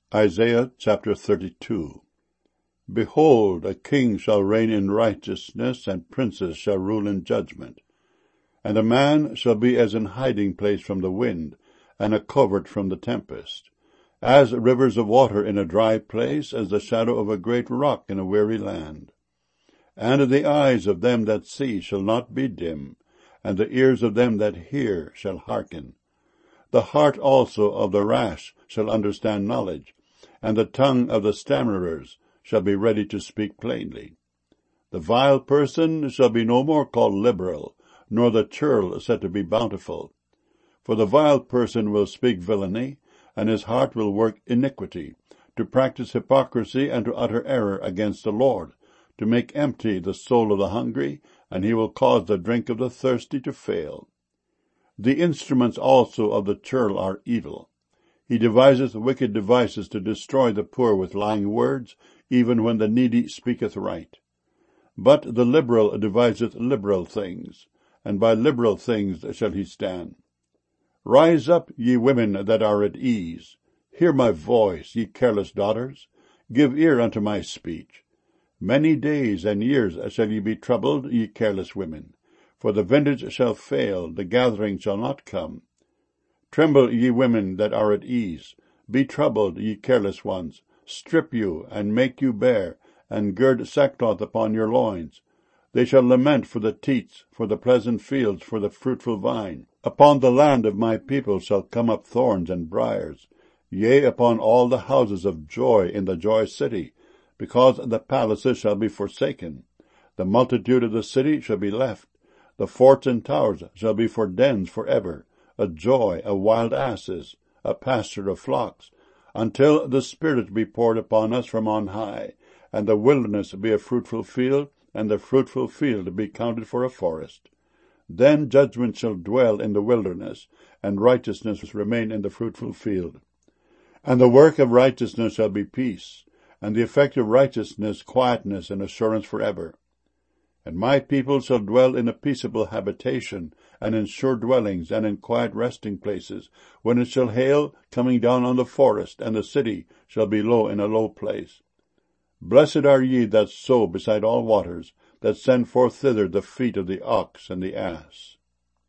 Isaiah chapter 32. Behold, a king shall reign in righteousness, and princes shall rule in judgment. And a man shall be as an hiding place from the wind, and a covert from the tempest, as rivers of water in a dry place, as the shadow of a great rock in a weary land. And the eyes of them that see shall not be dim, and the ears of them that hear shall hearken. The heart also of the rash shall understand knowledge, and the tongue of the stammerers shall be ready to speak plainly. The vile person shall be no more called liberal, nor the churl said to be bountiful. For the vile person will speak villainy, and his heart will work iniquity, to practice hypocrisy and to utter error against the Lord, to make empty the soul of the hungry, and he will cause the drink of the thirsty to fail. The instruments also of the churl are evil. He deviseth wicked devices to destroy the poor with lying words, even when the needy speaketh right. But the liberal deviseth liberal things, and by liberal things shall he stand. Rise up, ye women that are at ease. Hear my voice, ye careless daughters. Give ear unto my speech. Many days and years shall ye be troubled, ye careless women. For the vintage shall fail, the gathering shall not come. Tremble, ye women that are at ease. Be troubled, ye careless ones. Strip you, and make you bare, and gird sackcloth upon your loins. They shall lament for the teats, for the pleasant fields, for the fruitful vine. Upon the land of my people shall come up thorns and briers, yea, upon all the houses of joy in the joy city, because the palaces shall be forsaken. The multitude of the city shall be left. The forts and towers shall be for dens forever, a joy of wild asses, a pasture of flocks, until the Spirit be poured upon us from on high, and the wilderness be a fruitful field, and the fruitful field be counted for a forest. Then judgment shall dwell in the wilderness, and righteousness remain in the fruitful field. And the work of righteousness shall be peace, and the effect of righteousness quietness and assurance forever. And my people shall dwell in a peaceable habitation, and in sure dwellings, and in quiet resting places, when it shall hail, coming down on the forest, and the city shall be low in a low place. Blessed are ye that sow beside all waters, that send forth thither the feet of the ox and the ass.